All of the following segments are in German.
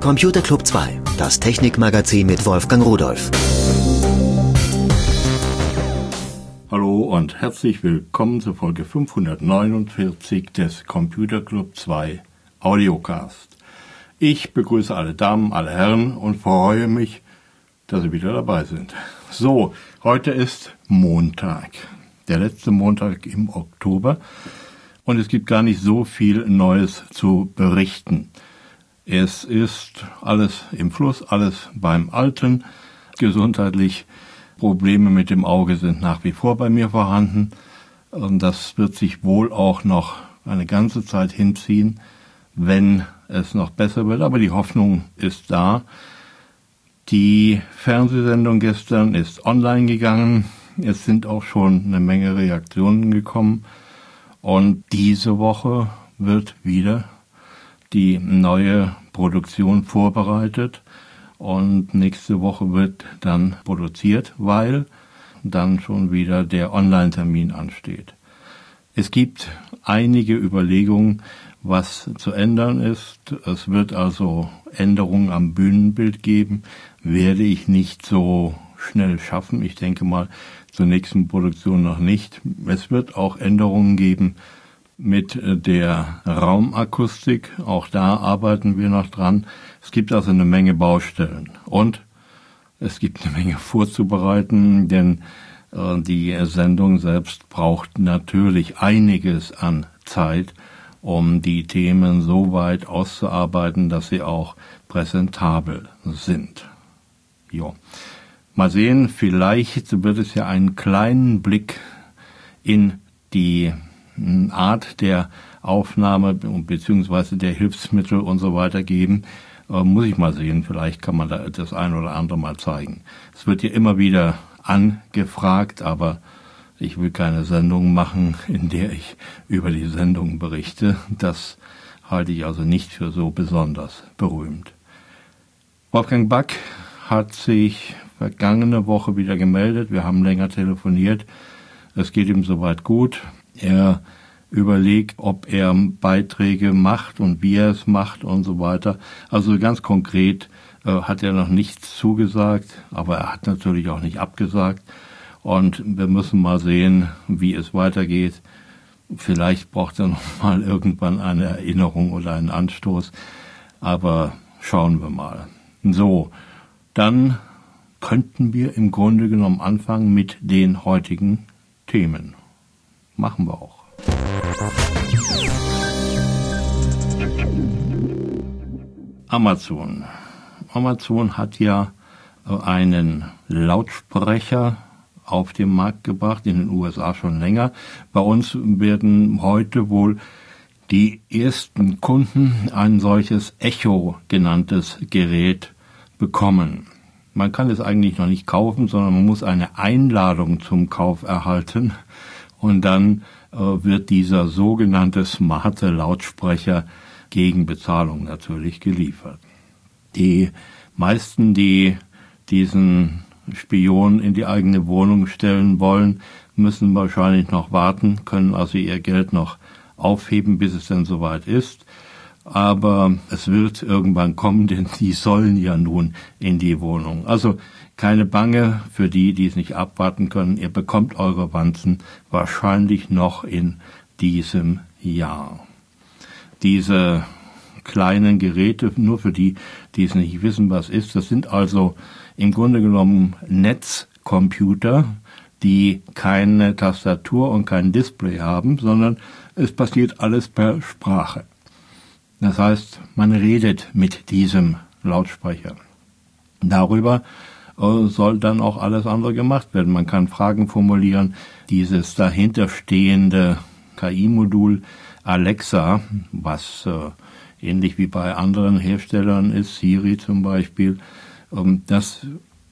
Computer Club 2, das Technikmagazin mit Wolfgang Rudolph. Hallo und herzlich willkommen zur Folge 549 des Computer Club 2 Audiocast. Ich begrüße alle Damen, alle Herren und freue mich, dass Sie wieder dabei sind. So, heute ist Montag, der letzte Montag im Oktober, und es gibt gar nicht so viel Neues zu berichten. Es ist alles im Fluss, alles beim Alten. Gesundheitlich Probleme mit dem Auge sind nach wie vor bei mir vorhanden. Und das wird sich wohl auch noch eine ganze Zeit hinziehen, wenn es noch besser wird. Aber die Hoffnung ist da. Die Fernsehsendung gestern ist online gegangen. Es sind auch schon eine Menge Reaktionen gekommen. Und diese Woche wird wieder die neue Produktion vorbereitet und nächste Woche wird dann produziert, weil dann schon wieder der Online-Termin ansteht. Es gibt einige Überlegungen, was zu ändern ist. Es wird also Änderungen am Bühnenbild geben, werde ich nicht so schnell schaffen. Ich denke mal zur nächsten Produktion noch nicht. Es wird auch Änderungen geben mit der Raumakustik, auch da arbeiten wir noch dran. Es gibt also eine Menge Baustellen und es gibt eine Menge vorzubereiten, denn die Sendung selbst braucht natürlich einiges an Zeit, um die Themen so weit auszuarbeiten, dass sie auch präsentabel sind. Jo. Mal sehen, vielleicht wird es ja einen kleinen Blick in die Art der Aufnahme bzw. der Hilfsmittel und so weiter geben. Muss ich mal sehen, vielleicht kann man da das ein oder andere mal zeigen. Es wird ja immer wieder angefragt, aber ich will keine Sendung machen, in der ich über die Sendung berichte. Das halte ich also nicht für so besonders berühmt. Wolfgang Back hat sich vergangene Woche wieder gemeldet. Wir haben länger telefoniert. Es geht ihm soweit gut. Er überlegt, ob er Beiträge macht und wie er es macht und so weiter. Also ganz konkret hat er noch nichts zugesagt, aber er hat natürlich auch nicht abgesagt. Und wir müssen mal sehen, wie es weitergeht. Vielleicht braucht er noch mal irgendwann eine Erinnerung oder einen Anstoß. Aber schauen wir mal. So, dann könnten wir im Grunde genommen anfangen mit den heutigen Themen. Machen wir auch. Amazon. Amazon hat ja einen Lautsprecher auf den Markt gebracht, in den USA schon länger. Bei uns werden heute wohl die ersten Kunden ein solches Echo genanntes Gerät bekommen. Man kann es eigentlich noch nicht kaufen, sondern man muss eine Einladung zum Kauf erhalten. Und dann wird dieser sogenannte smarte Lautsprecher gegen Bezahlung natürlich geliefert. Die meisten, die diesen Spion in die eigene Wohnung stellen wollen, müssen wahrscheinlich noch warten, können also ihr Geld noch aufheben, bis es dann soweit ist. Aber es wird irgendwann kommen, denn die sollen ja nun in die Wohnung. Also keine Bange für die, die es nicht abwarten können. Ihr bekommt eure Wanzen wahrscheinlich noch in diesem Jahr. Diese kleinen Geräte, nur für die, die es nicht wissen, was ist, das sind also im Grunde genommen Netzcomputer, die keine Tastatur und kein Display haben, sondern es passiert alles per Sprache. Das heißt, man redet mit diesem Lautsprecher. Darüber soll dann auch alles andere gemacht werden. Man kann Fragen formulieren. Dieses dahinterstehende KI-Modul Alexa, was ähnlich wie bei anderen Herstellern ist, Siri zum Beispiel, das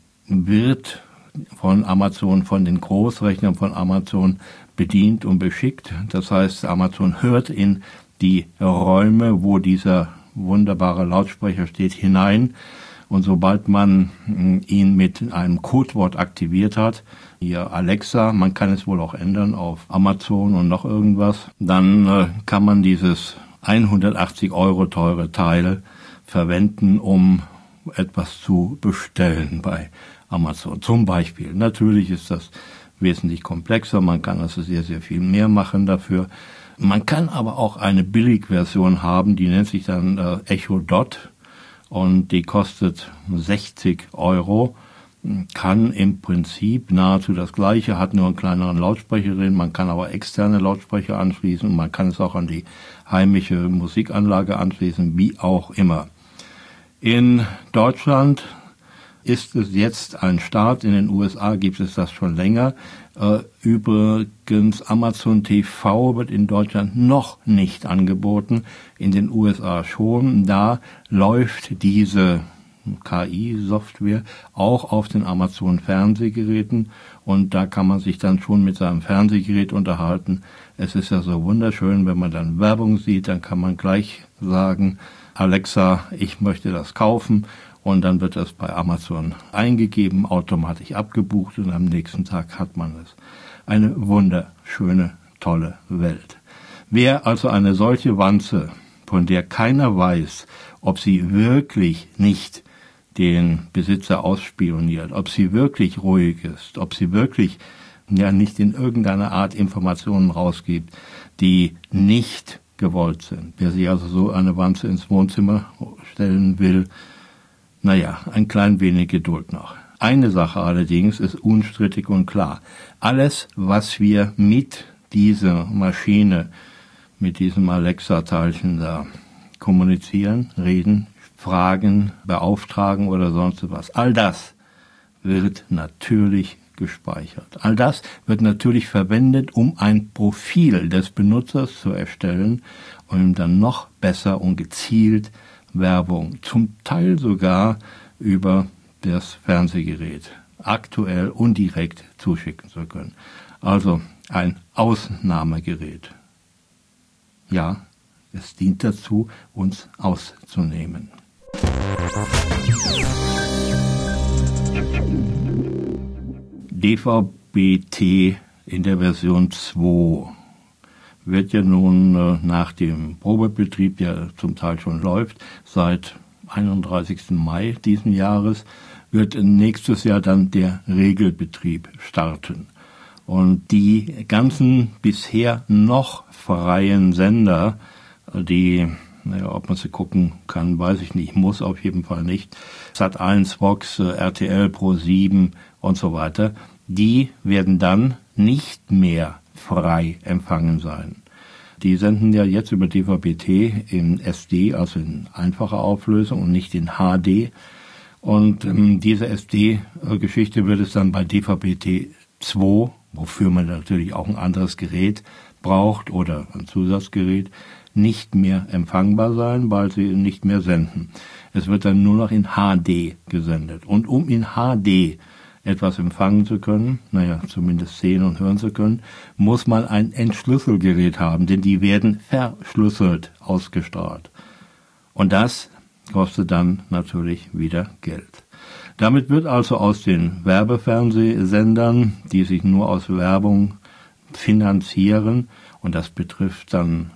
wird von Amazon, von den Großrechnern von Amazon bedient und beschickt. Das heißt, Amazon hört in die Räume, wo dieser wunderbare Lautsprecher steht, hinein. Und sobald man ihn mit einem Codewort aktiviert hat, hier Alexa, man kann es wohl auch ändern auf Amazon und noch irgendwas, dann kann man dieses 180 € teure Teil verwenden, um etwas zu bestellen bei Amazon. Zum Beispiel. Natürlich ist das wesentlich komplexer, man kann also sehr, sehr viel mehr machen dafür. Man kann aber auch eine Billigversion haben, die nennt sich dann Echo Dot und die kostet 60 €, kann im Prinzip nahezu das Gleiche, hat nur einen kleineren Lautsprecher drin, man kann aber externe Lautsprecher anschließen und man kann es auch an die heimische Musikanlage anschließen, wie auch immer. In Deutschland ist es jetzt ein Start, in den USA gibt es das schon länger. Übrigens, Amazon TV wird in Deutschland noch nicht angeboten, in den USA schon. Da läuft diese KI-Software auch auf den Amazon-Fernsehgeräten und da kann man sich dann schon mit seinem Fernsehgerät unterhalten. Es ist ja so wunderschön, wenn man dann Werbung sieht, dann kann man gleich sagen, Alexa, ich möchte das kaufen. Und dann wird das bei Amazon eingegeben, automatisch abgebucht und am nächsten Tag hat man es. Eine wunderschöne, tolle Welt. Wer also eine solche Wanze, von der keiner weiß, ob sie wirklich nicht den Besitzer ausspioniert, ob sie wirklich ruhig ist, ob sie wirklich nicht in irgendeiner Art Informationen rausgibt, die nicht gewollt sind. Wer sich also so eine Wanze ins Wohnzimmer stellen will, ein klein wenig Geduld noch. Eine Sache allerdings ist unstrittig und klar. Alles, was wir mit dieser Maschine, mit diesem Alexa-Teilchen da kommunizieren, reden, fragen, beauftragen oder sonst was, all das wird natürlich gespeichert. All das wird natürlich verwendet, um ein Profil des Benutzers zu erstellen und ihm dann noch besser und gezielt Werbung, zum Teil sogar über das Fernsehgerät, aktuell und direkt zuschicken zu können. Also ein Ausnahmegerät. Ja, es dient dazu, uns auszunehmen. DVB-T in der Version 2 wird ja nun nach dem Probebetrieb, der zum Teil schon läuft, seit 31. Mai diesen Jahres, wird nächstes Jahr dann der Regelbetrieb starten. Und die ganzen bisher noch freien Sender, die, ob man sie gucken kann, weiß ich nicht, muss auf jeden Fall nicht, Sat.1, Vox, RTL, Pro7 und so weiter, die werden dann nicht mehr frei empfangen sein. Die senden ja jetzt über DVB-T in SD, also in einfacher Auflösung und nicht in HD. Und diese SD-Geschichte wird es dann bei DVB-T 2, wofür man natürlich auch ein anderes Gerät braucht oder ein Zusatzgerät, nicht mehr empfangbar sein, weil sie nicht mehr senden. Es wird dann nur noch in HD gesendet. Und um in HD etwas empfangen zu können, zumindest sehen und hören zu können, muss man ein Entschlüsselgerät haben, denn die werden verschlüsselt ausgestrahlt. Und das kostet dann natürlich wieder Geld. Damit wird also aus den Werbefernsehsendern, die sich nur aus Werbung finanzieren, und das betrifft dann,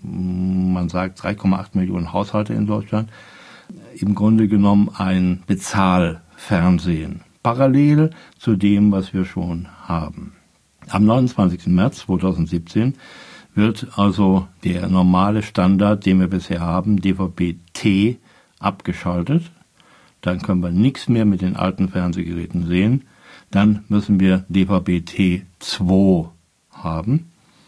man sagt, 3,8 Millionen Haushalte in Deutschland, im Grunde genommen ein Bezahlfernsehen. Parallel zu dem, was wir schon haben. Am 29. März 2017 wird also der normale Standard, den wir bisher haben, DVB-T, abgeschaltet. Dann können wir nichts mehr mit den alten Fernsehgeräten sehen. Dann müssen wir DVB-T 2 haben.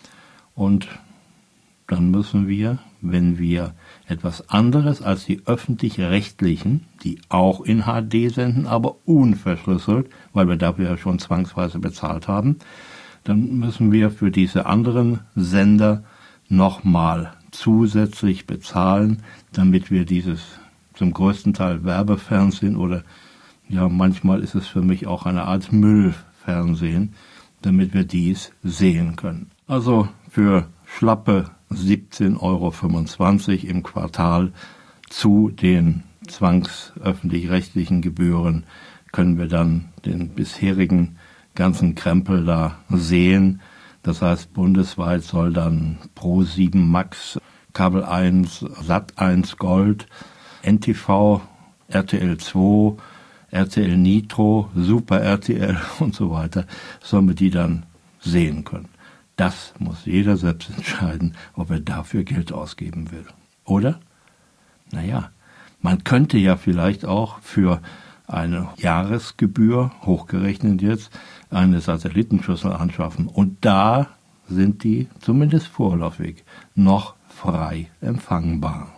Und dann müssen wir, wenn wir etwas anderes als die öffentlich-rechtlichen, die auch in HD senden, aber unverschlüsselt, weil wir dafür ja schon zwangsweise bezahlt haben, dann müssen wir für diese anderen Sender nochmal zusätzlich bezahlen, damit wir dieses zum größten Teil Werbefernsehen oder manchmal ist es für mich auch eine Art Müllfernsehen, damit wir dies sehen können. Also für schlappe 17,25 € im Quartal zu den zwangsöffentlich-rechtlichen Gebühren können wir dann den bisherigen ganzen Krempel da sehen. Das heißt, bundesweit soll dann Pro7 Max, Kabel 1, Sat 1 Gold, NTV, RTL 2, RTL Nitro, Super RTL und so weiter, sollen wir die dann sehen können. Das muss jeder selbst entscheiden, ob er dafür Geld ausgeben will. Oder? Naja, man könnte ja vielleicht auch für eine Jahresgebühr, hochgerechnet jetzt, eine Satellitenschüssel anschaffen. Und da sind die, zumindest vorläufig, noch frei empfangbar.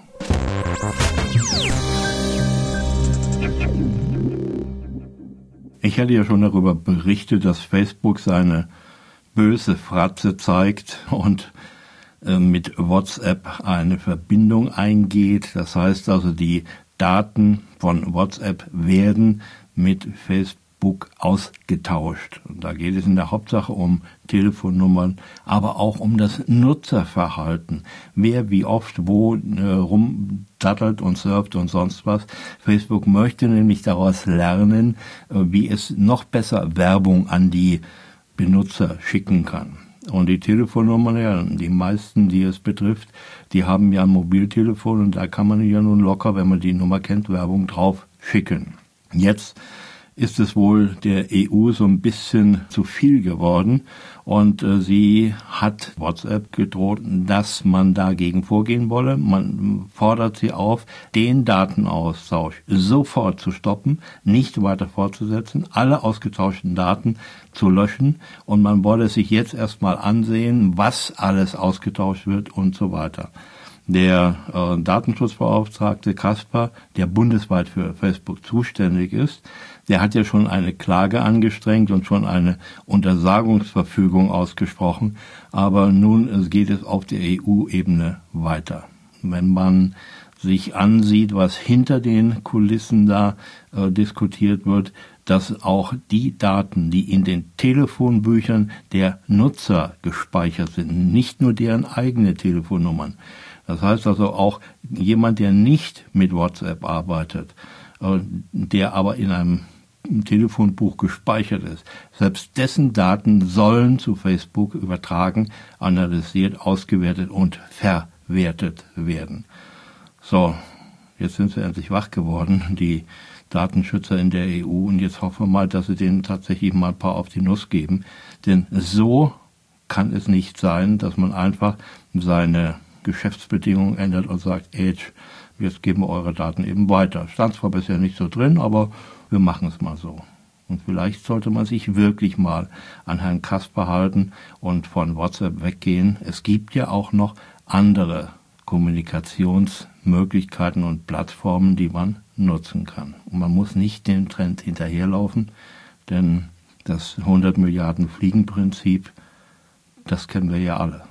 Ich hatte ja schon darüber berichtet, dass Facebook seine böse Fratze zeigt und mit WhatsApp eine Verbindung eingeht. Das heißt also, die Daten von WhatsApp werden mit Facebook ausgetauscht. Und da geht es in der Hauptsache um Telefonnummern, aber auch um das Nutzerverhalten. Wer wie oft wo rumdattelt und surft und sonst was. Facebook möchte nämlich daraus lernen, wie es noch besser Werbung an die Benutzer schicken kann. Und die Telefonnummern, ja, die meisten, die es betrifft, die haben ja ein Mobiltelefon und da kann man ja nun locker, wenn man die Nummer kennt, Werbung drauf schicken. Jetzt ist es wohl der EU so ein bisschen zu viel geworden und sie hat WhatsApp gedroht, dass man dagegen vorgehen wolle. Man fordert sie auf, den Datenaustausch sofort zu stoppen, nicht weiter fortzusetzen, alle ausgetauschten Daten zu löschen und man wolle sich jetzt erstmal ansehen, was alles ausgetauscht wird und so weiter. Der Datenschutzbeauftragte Kasper, der bundesweit für Facebook zuständig ist, der hat ja schon eine Klage angestrengt und schon eine Untersagungsverfügung ausgesprochen, aber nun geht es auf der EU-Ebene weiter. Wenn man sich ansieht, was hinter den Kulissen da diskutiert wird, dass auch die Daten, die in den Telefonbüchern der Nutzer gespeichert sind, nicht nur deren eigene Telefonnummern. Das heißt also auch jemand, der nicht mit WhatsApp arbeitet, der aber in einem Telefonbuch gespeichert ist, selbst dessen Daten sollen zu Facebook übertragen, analysiert, ausgewertet und verwertet werden. So, jetzt sind sie endlich wach geworden, die Datenschützer in der EU, und jetzt hoffen wir mal, dass sie denen tatsächlich mal ein paar auf die Nuss geben. Denn so kann es nicht sein, dass man einfach seine Geschäftsbedingungen ändert und sagt, jetzt geben wir eure Daten eben weiter. Stand zwar bisher nicht so drin, aber wir machen es mal so. Und vielleicht sollte man sich wirklich mal an Herrn Kasper halten und von WhatsApp weggehen. Es gibt ja auch noch andere Kommunikationsmöglichkeiten und Plattformen, die man nutzen kann. Und man muss nicht dem Trend hinterherlaufen, denn das 100 Milliarden Fliegenprinzip, das kennen wir ja alle.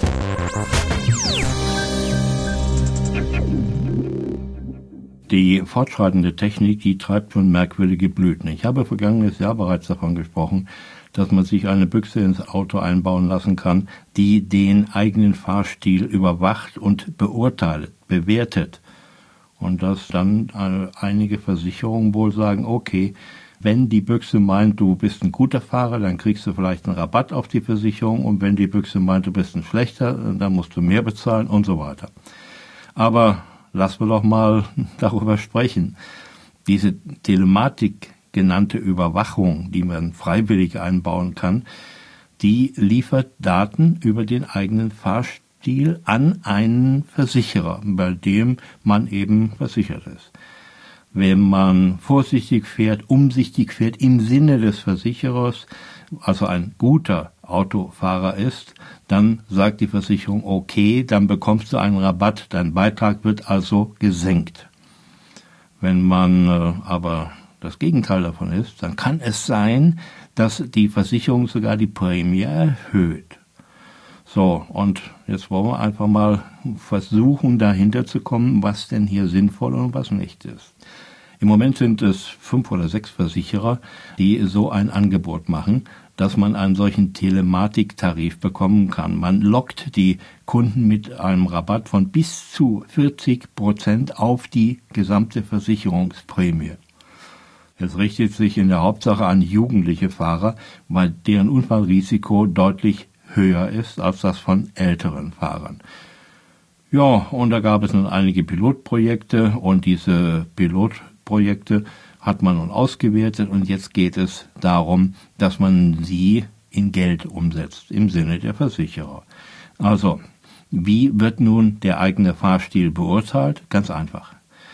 Die fortschreitende Technik, die treibt schon merkwürdige Blüten. Ich habe vergangenes Jahr bereits davon gesprochen, dass man sich eine Büchse ins Auto einbauen lassen kann, die den eigenen Fahrstil überwacht und bewertet. Und dass dann einige Versicherungen wohl sagen, okay, wenn die Büchse meint, du bist ein guter Fahrer, dann kriegst du vielleicht einen Rabatt auf die Versicherung, und wenn die Büchse meint, du bist ein schlechter, dann musst du mehr bezahlen und so weiter. Aber lassen wir doch mal darüber sprechen. Diese Telematik genannte Überwachung, die man freiwillig einbauen kann, die liefert Daten über den eigenen Fahrstil an einen Versicherer, bei dem man eben versichert ist. Wenn man vorsichtig fährt, umsichtig fährt im Sinne des Versicherers, also ein guter Autofahrer ist, dann sagt die Versicherung, okay, dann bekommst du einen Rabatt, dein Beitrag wird also gesenkt. Wenn man aber das Gegenteil davon ist, dann kann es sein, dass die Versicherung sogar die Prämie erhöht. So, und jetzt wollen wir einfach mal versuchen, dahinter zu kommen, was denn hier sinnvoll und was nicht ist. Im Moment sind es 5 oder 6 Versicherer, die so ein Angebot machen, dass man einen solchen Telematiktarif bekommen kann. Man lockt die Kunden mit einem Rabatt von bis zu 40% auf die gesamte Versicherungsprämie. Es richtet sich in der Hauptsache an jugendliche Fahrer, weil deren Unfallrisiko deutlich höher ist als das von älteren Fahrern. Ja, und da gab es nun einige Pilotprojekte und diese Pilotprojekte hat man nun ausgewertet und jetzt geht es darum, dass man sie in Geld umsetzt, im Sinne der Versicherer. Also, wie wird nun der eigene Fahrstil beurteilt? Ganz einfach.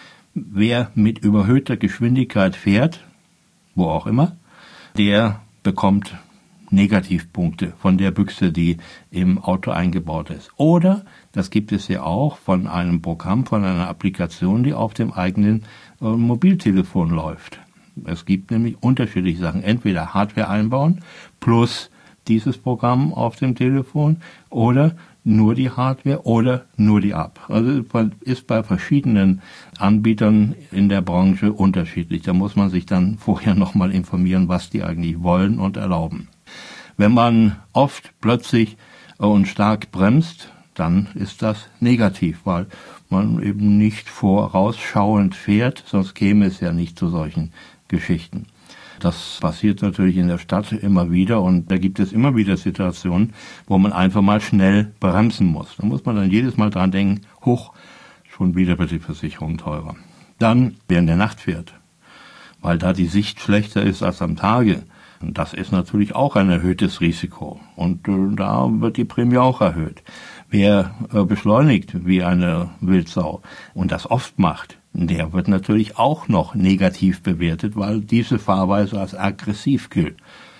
Wer mit überhöhter Geschwindigkeit fährt, wo auch immer, der bekommt Negativpunkte von der Büchse, die im Auto eingebaut ist. Oder, das gibt es ja auch von einem Programm, von einer Applikation, die auf dem eigenen Mobiltelefon läuft. Es gibt nämlich unterschiedliche Sachen. Entweder Hardware einbauen plus dieses Programm auf dem Telefon oder nur die Hardware oder nur die App. Also ist bei verschiedenen Anbietern in der Branche unterschiedlich. Da muss man sich dann vorher nochmal informieren, was die eigentlich wollen und erlauben. Wenn man oft plötzlich und stark bremst, dann ist das negativ, weil man eben nicht vorausschauend fährt, sonst käme es ja nicht zu solchen Geschichten. Das passiert natürlich in der Stadt immer wieder und da gibt es immer wieder Situationen, wo man einfach mal schnell bremsen muss. Da muss man dann jedes Mal dran denken, schon wieder wird die Versicherung teurer. Dann, wer in der Nacht fährt, weil da die Sicht schlechter ist als am Tage, und das ist natürlich auch ein erhöhtes Risiko und da wird die Prämie auch erhöht. Wer beschleunigt wie eine Wildsau und das oft macht, der wird natürlich auch noch negativ bewertet, weil diese Fahrweise als aggressiv gilt.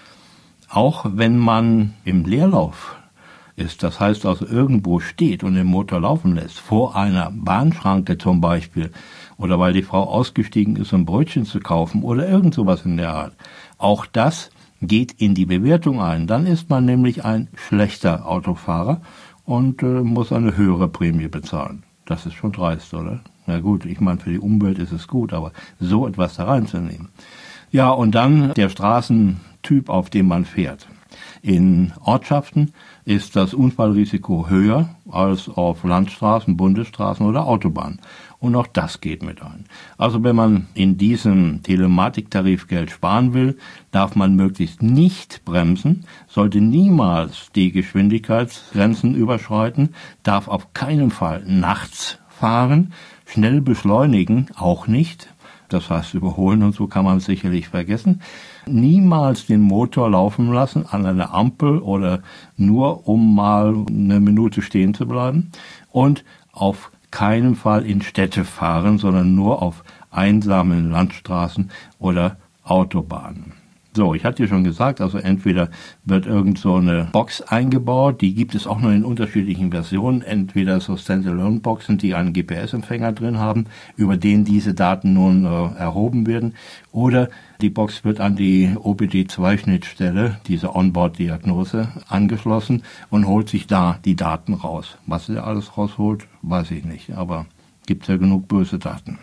Auch wenn man im Leerlauf ist, das heißt also irgendwo steht und den Motor laufen lässt, vor einer Bahnschranke zum Beispiel, oder weil die Frau ausgestiegen ist, um Brötchen zu kaufen oder irgend sowas in der Art, auch das geht in die Bewertung ein. Dann ist man nämlich ein schlechter Autofahrer und muss eine höhere Prämie bezahlen. Das ist schon dreist, oder? Na gut, ich meine, für die Umwelt ist es gut, aber so etwas da reinzunehmen. Ja, und dann der Straßentyp, auf dem man fährt. In Ortschaften ist das Unfallrisiko höher als auf Landstraßen, Bundesstraßen oder Autobahnen. Und auch das geht mit ein. Also wenn man in diesem Telematiktarif Geld sparen will, darf man möglichst nicht bremsen, sollte niemals die Geschwindigkeitsgrenzen überschreiten, darf auf keinen Fall nachts fahren, schnell beschleunigen auch nicht. Das heißt, überholen und so kann man sicherlich vergessen. Niemals den Motor laufen lassen an einer Ampel oder nur um mal eine Minute stehen zu bleiben. Und auf keinen Fall in Städte fahren, sondern nur auf einsamen Landstraßen oder Autobahnen. So, ich hatte ja schon gesagt, also entweder wird irgend so eine Box eingebaut, die gibt es auch noch in unterschiedlichen Versionen, entweder so Standalone-Boxen, die einen GPS-Empfänger drin haben, über den diese Daten nun erhoben werden, oder die Box wird an die OBD2-Schnittstelle, diese Onboard-Diagnose, angeschlossen und holt sich da die Daten raus. Was er alles rausholt, weiß ich nicht, aber gibt ja genug böse Daten.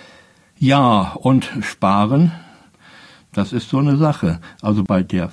Ja, und sparen, das ist so eine Sache. Also bei der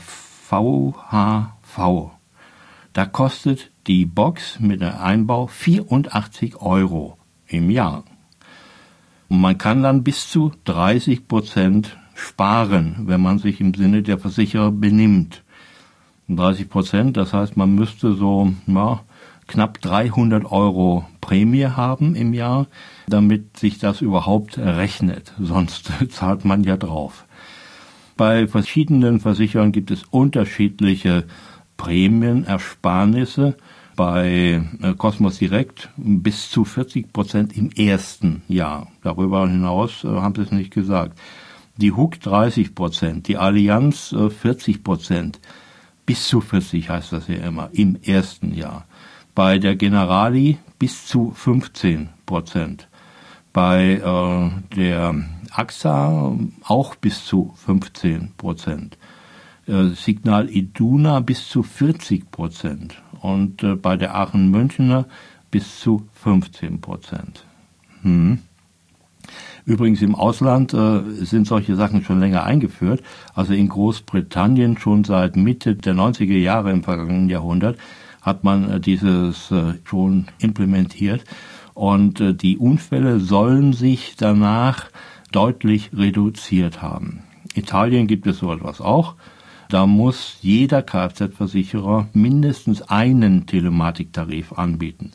VHV, da kostet die Box mit der Einbau 84 € im Jahr. Und man kann dann bis zu 30% sparen, wenn man sich im Sinne der Versicherer benimmt. 30%, das heißt, man müsste so knapp 300 € Prämie haben im Jahr, damit sich das überhaupt rechnet. Sonst zahlt man ja drauf. Bei verschiedenen Versicherern gibt es unterschiedliche Prämienersparnisse. Bei Cosmos Direct bis zu 40% im ersten Jahr. Darüber hinaus haben sie es nicht gesagt. Die Hook 30%, die Allianz 40%. Bis zu 40 heißt das ja immer, im ersten Jahr. Bei der Generali bis zu 15%. Bei der AXA auch bis zu 15%. Signal Iduna bis zu 40% und bei der Aachen Münchener bis zu 15%. Übrigens im Ausland sind solche Sachen schon länger eingeführt. Also in Großbritannien schon seit Mitte der 90er Jahre im vergangenen Jahrhundert hat man dieses schon implementiert. Und die Unfälle sollen sich danach deutlich reduziert haben. In Italien gibt es so etwas auch. Da muss jeder Kfz-Versicherer mindestens einen Telematiktarif anbieten.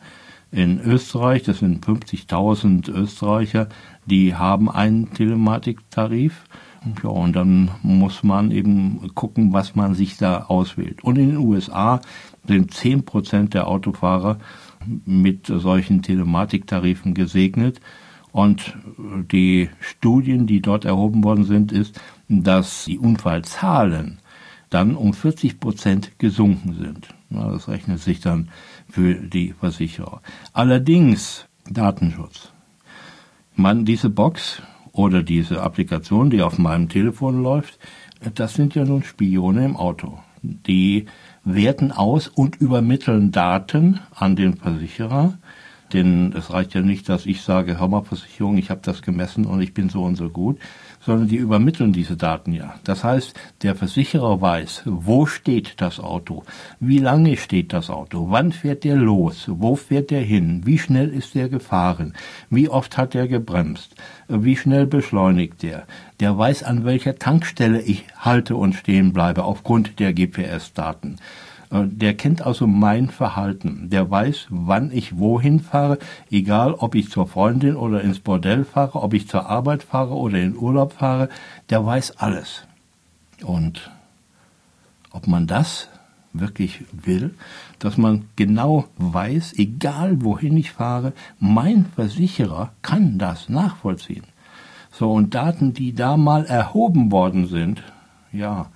In Österreich, das sind 50.000 Österreicher, die haben einen Telematiktarif. Ja, und dann muss man eben gucken, was man sich da auswählt. Und in den USA sind 10% der Autofahrer mit solchen Telematiktarifen gesegnet. Und die Studien, die dort erhoben worden sind, ist, dass die Unfallzahlen dann um 40% gesunken sind. Ja, das rechnet sich dann für die Versicherer. Allerdings Datenschutz. Diese Box oder diese Applikation, die auf meinem Telefon läuft, das sind ja nun Spione im Auto. Die werten aus und übermitteln Daten an den Versicherer. Denn es reicht ja nicht, dass ich sage, hör mal Versicherung, ich habe das gemessen und ich bin so und so gut, sondern die übermitteln diese Daten ja. Das heißt, der Versicherer weiß, wo steht das Auto, wie lange steht das Auto, wann fährt der los, wo fährt der hin, wie schnell ist der gefahren, wie oft hat er gebremst, wie schnell beschleunigt der. Der weiß, an welcher Tankstelle ich halte und stehen bleibe aufgrund der GPS-Daten. Der kennt also mein Verhalten. Der weiß, wann ich wohin fahre, egal ob ich zur Freundin oder ins Bordell fahre, ob ich zur Arbeit fahre oder in Urlaub fahre. Der weiß alles. Und ob man das wirklich will, dass man genau weiß, egal wohin ich fahre, mein Versicherer kann das nachvollziehen. So, und Daten, die da mal erhoben worden sind, ja,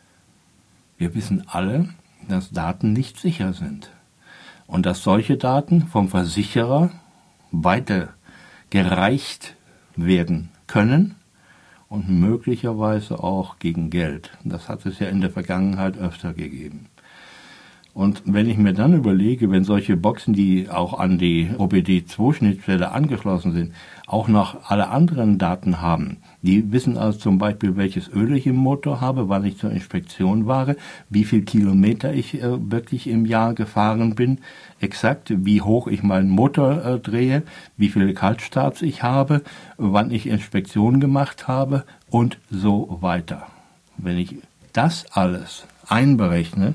wir wissen alle, dass Daten nicht sicher sind und dass solche Daten vom Versicherer weitergereicht werden können und möglicherweise auch gegen Geld. Das hat es ja in der Vergangenheit öfter gegeben. Und wenn ich mir dann überlege, wenn solche Boxen, die auch an die OBD2-Schnittstelle angeschlossen sind, auch noch alle anderen Daten haben, die wissen also zum Beispiel, welches Öl ich im Motor habe, wann ich zur Inspektion war, wie viel Kilometer ich wirklich im Jahr gefahren bin, exakt wie hoch ich meinen Motor drehe, wie viele Kaltstarts ich habe, wann ich Inspektion gemacht habe und so weiter. Wenn ich das alles einberechne,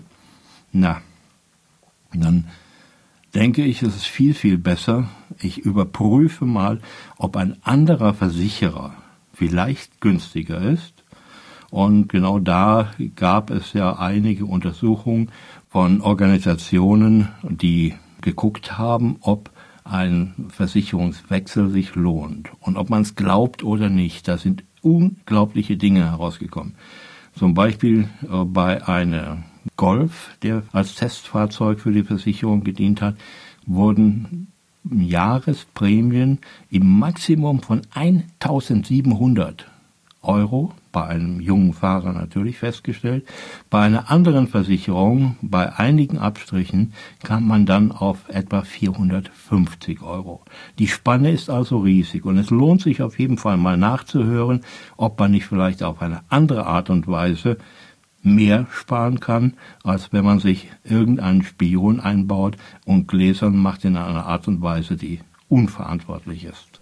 dann denke ich, es ist viel, viel besser. Ich überprüfe mal, ob ein anderer Versicherer vielleicht günstiger ist. Und genau da gab es ja einige Untersuchungen von Organisationen, die geguckt haben, ob ein Versicherungswechsel sich lohnt und ob man es glaubt oder nicht. Da sind unglaubliche Dinge herausgekommen. Zum Beispiel bei einer Golf, der als Testfahrzeug für die Versicherung gedient hat, wurden Jahresprämien im Maximum von 1.700 € bei einem jungen Fahrer natürlich festgestellt. Bei einer anderen Versicherung, bei einigen Abstrichen, kam man dann auf etwa 450 €. Die Spanne ist also riesig und es lohnt sich auf jeden Fall mal nachzuhören, ob man nicht vielleicht auf eine andere Art und Weise mehr sparen kann, als wenn man sich irgendeinen Spion einbaut und gläsern macht in einer Art und Weise, die unverantwortlich ist.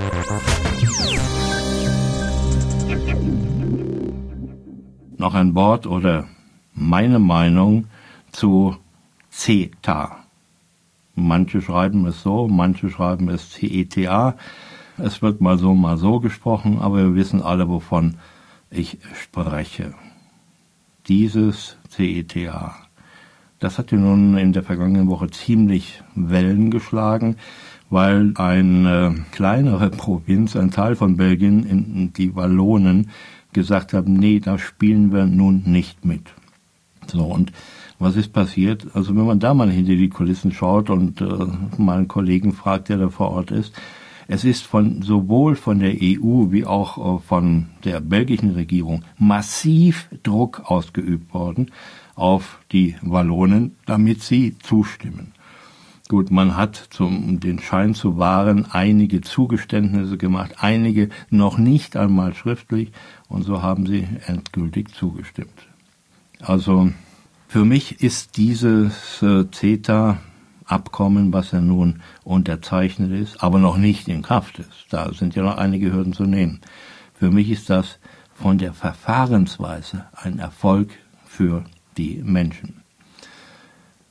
Noch ein Wort oder meine Meinung zu CETA. Manche schreiben es so, manche schreiben es CETA. Es wird mal so gesprochen, aber wir wissen alle, wovon ich spreche. Dieses CETA, das hat ja nun in der vergangenen Woche ziemlich Wellen geschlagen, weil eine kleinere Provinz, ein Teil von Belgien, die Wallonen, gesagt haben, nee, da spielen wir nun nicht mit. So, und was ist passiert? Also wenn man da mal hinter die Kulissen schaut und mal einen Kollegen fragt, der da vor Ort ist, es ist sowohl von der EU wie auch von der belgischen Regierung massiv Druck ausgeübt worden auf die Wallonen, damit sie zustimmen. Gut, man hat, um den Schein zu wahren, einige Zugeständnisse gemacht, einige noch nicht einmal schriftlich, und so haben sie endgültig zugestimmt. Also für mich ist dieses CETA-Abkommen, was ja nun unterzeichnet ist, aber noch nicht in Kraft ist, da sind ja noch einige Hürden zu nehmen. Für mich ist das von der Verfahrensweise ein Erfolg für die Menschen.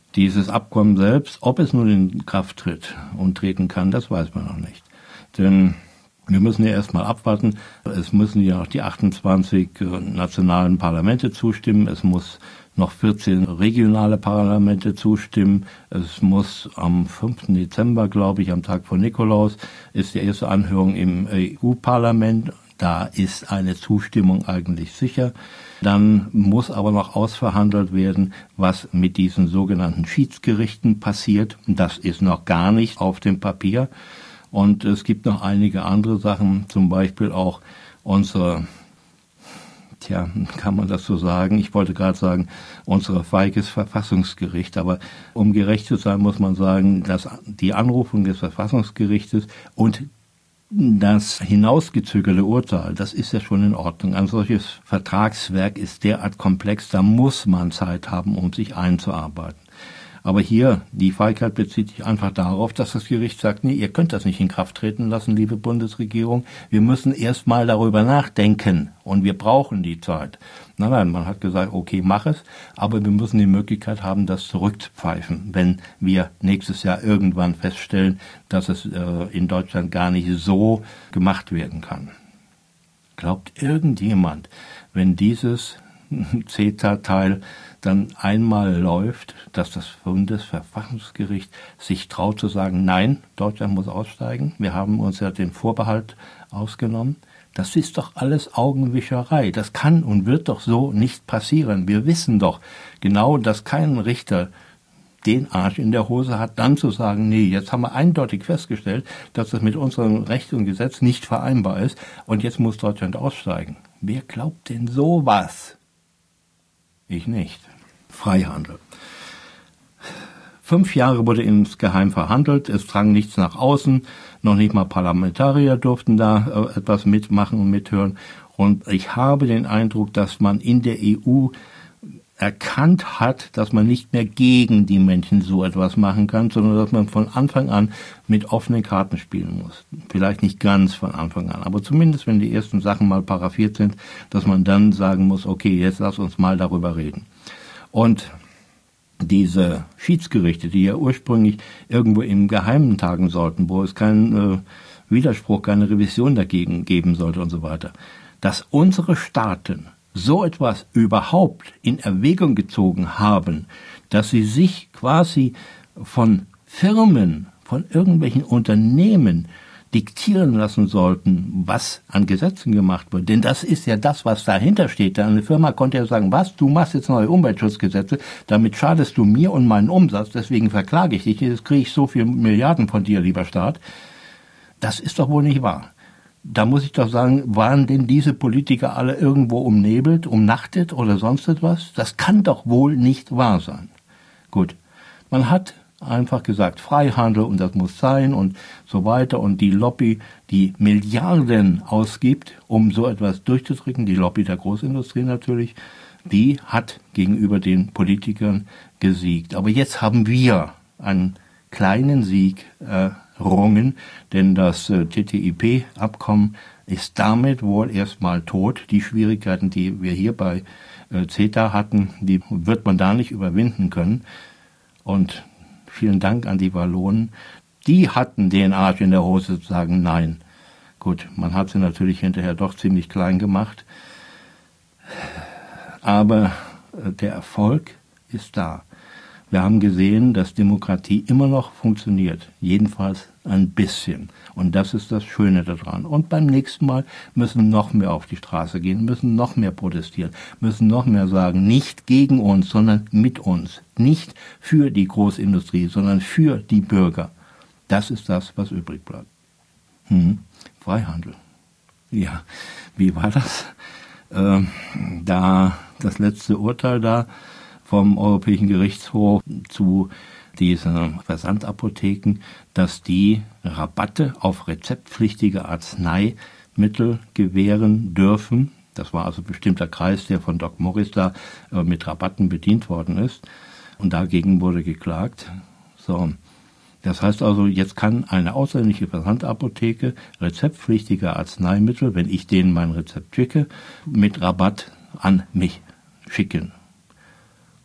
Dieses Abkommen selbst, ob es nun in Kraft tritt und treten kann, das weiß man noch nicht. Denn wir müssen ja erstmal abwarten. Es müssen ja noch die 28 nationalen Parlamente zustimmen. Es muss noch 14 regionale Parlamente zustimmen. Es muss am 5. Dezember, glaube ich, am Tag von Nikolaus, ist die erste Anhörung im EU-Parlament. Da ist eine Zustimmung eigentlich sicher. Dann muss aber noch ausverhandelt werden, was mit diesen sogenannten Schiedsgerichten passiert. Das ist noch gar nicht auf dem Papier. Und es gibt noch einige andere Sachen, zum Beispiel auch unsere, kann man das so sagen? Ich wollte gerade sagen, unser feiges Verfassungsgericht. Aber um gerecht zu sein, muss man sagen, dass die Anrufung des Verfassungsgerichtes und das hinausgezögerte Urteil, das ist ja schon in Ordnung. Ein solches Vertragswerk ist derart komplex, da muss man Zeit haben, um sich einzuarbeiten. Aber hier, die Feigheit bezieht sich einfach darauf, dass das Gericht sagt, nee, ihr könnt das nicht in Kraft treten lassen, liebe Bundesregierung. Wir müssen erst mal darüber nachdenken und wir brauchen die Zeit. Nein, man hat gesagt, okay, mach es, aber wir müssen die Möglichkeit haben, das zurückpfeifen, wenn wir nächstes Jahr irgendwann feststellen, dass es in Deutschland gar nicht so gemacht werden kann. Glaubt irgendjemand, wenn dieses CETA-Teil dann einmal läuft, dass das Bundesverfassungsgericht sich traut zu sagen, nein, Deutschland muss aussteigen, wir haben uns ja den Vorbehalt ausgenommen. Das ist doch alles Augenwischerei. Das kann und wird doch so nicht passieren. Wir wissen doch genau, dass kein Richter den Arsch in der Hose hat, dann zu sagen, nee, jetzt haben wir eindeutig festgestellt, dass das mit unserem Recht und Gesetz nicht vereinbar ist und jetzt muss Deutschland aussteigen. Wer glaubt denn sowas? Ich nicht. Freihandel. 5 Jahre wurde insgeheim verhandelt, es drang nichts nach außen, noch nicht mal Parlamentarier durften da etwas mitmachen und mithören. Und ich habe den Eindruck, dass man in der EU erkannt hat, dass man nicht mehr gegen die Menschen so etwas machen kann, sondern dass man von Anfang an mit offenen Karten spielen muss. Vielleicht nicht ganz von Anfang an, aber zumindest, wenn die ersten Sachen mal paraphiert sind, dass man dann sagen muss, okay, jetzt lass uns mal darüber reden. Und diese Schiedsgerichte, die ja ursprünglich irgendwo im Geheimen tagen sollten, wo es keinen Widerspruch, keine Revision dagegen geben sollte und so weiter, dass unsere Staaten so etwas überhaupt in Erwägung gezogen haben, dass sie sich quasi von Firmen, von irgendwelchen Unternehmen diktieren lassen sollten, was an Gesetzen gemacht wird. Denn das ist ja das, was dahinter steht. Eine Firma konnte ja sagen, was, du machst jetzt neue Umweltschutzgesetze, damit schadest du mir und meinen Umsatz, deswegen verklage ich dich, jetzt kriege ich so viel Milliarden von dir, lieber Staat. Das ist doch wohl nicht wahr. Da muss ich doch sagen, waren denn diese Politiker alle irgendwo umnebelt, umnachtet oder sonst etwas? Das kann doch wohl nicht wahr sein. Gut, man hat einfach gesagt, Freihandel und das muss sein und so weiter. Und die Lobby, die Milliarden ausgibt, um so etwas durchzudrücken, die Lobby der Großindustrie natürlich, die hat gegenüber den Politikern gesiegt. Aber jetzt haben wir einen kleinen Sieg errungen, denn das TTIP-Abkommen ist damit wohl erstmal tot. Die Schwierigkeiten, die wir hier bei CETA hatten, die wird man da nicht überwinden können. Und vielen Dank an die Wallonen. Die hatten den Arsch in der Hose zu sagen, nein. Gut, man hat sie natürlich hinterher doch ziemlich klein gemacht. Aber der Erfolg ist da. Wir haben gesehen, dass Demokratie immer noch funktioniert. Jedenfalls ein bisschen. Und das ist das Schöne daran. Und beim nächsten Mal müssen noch mehr auf die Straße gehen, müssen noch mehr protestieren, müssen noch mehr sagen, nicht gegen uns, sondern mit uns. Nicht für die Großindustrie, sondern für die Bürger. Das ist das, was übrig bleibt. Freihandel. Ja, wie war das? Da das letzte Urteil da vom Europäischen Gerichtshof zu diesen Versandapotheken, dass die Rabatte auf rezeptpflichtige Arzneimittel gewähren dürfen. Das war also ein bestimmter Kreis, der von Doc Morris da mit Rabatten bedient worden ist. Und dagegen wurde geklagt. So. Das heißt also, jetzt kann eine ausländische Versandapotheke rezeptpflichtige Arzneimittel, wenn ich denen mein Rezept schicke, mit Rabatt an mich schicken.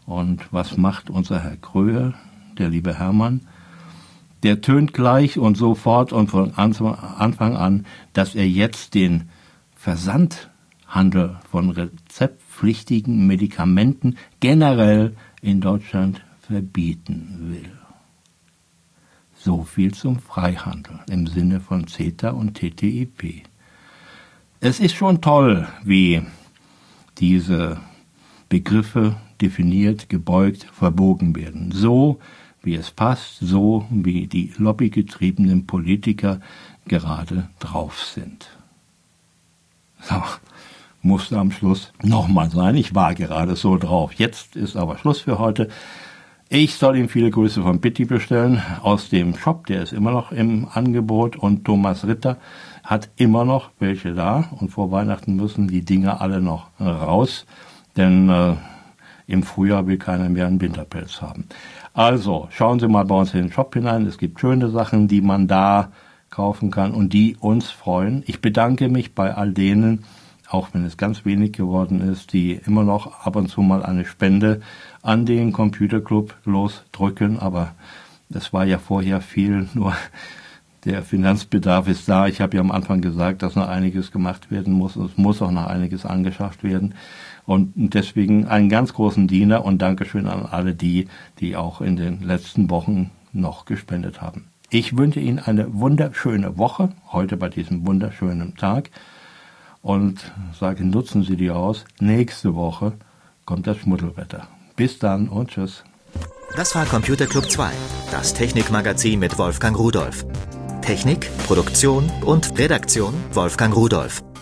Und was macht unser Herr Kröhe, der liebe Hermann? Der tönt gleich und sofort und von Anfang an, dass er jetzt den Versandhandel von rezeptpflichtigen Medikamenten generell in Deutschland verbieten will. So viel zum Freihandel im Sinne von CETA und TTIP. Es ist schon toll, wie diese Begriffe definiert, gebeugt, verbogen werden. So, wie es passt, so wie die lobbygetriebenen Politiker gerade drauf sind. So, musste am Schluss nochmal sein. Ich war gerade so drauf. Jetzt ist aber Schluss für heute. Ich soll ihm viele Grüße von Bitti bestellen aus dem Shop, der ist immer noch im Angebot und Thomas Ritter hat immer noch welche da und vor Weihnachten müssen die Dinger alle noch raus, denn im Frühjahr will keiner mehr einen Winterpelz haben. Also, schauen Sie mal bei uns in den Shop hinein, es gibt schöne Sachen, die man da kaufen kann und die uns freuen. Ich bedanke mich bei all denen, auch wenn es ganz wenig geworden ist, die immer noch ab und zu mal eine Spende an den Computerclub losdrücken, aber das war ja vorher viel, nur der Finanzbedarf ist da. Ich habe ja am Anfang gesagt, dass noch einiges gemacht werden muss, es muss auch noch einiges angeschafft werden und deswegen einen ganz großen Diener und Dankeschön an alle die auch in den letzten Wochen noch gespendet haben. Ich wünsche Ihnen eine wunderschöne Woche, heute bei diesem wunderschönen Tag. Und sage, nutzen Sie die aus. Nächste Woche kommt das Schmuddelwetter. Bis dann und tschüss. Das war Computer Club 2, das Technikmagazin mit Wolfgang Rudolph. Technik, Produktion und Redaktion Wolfgang Rudolph.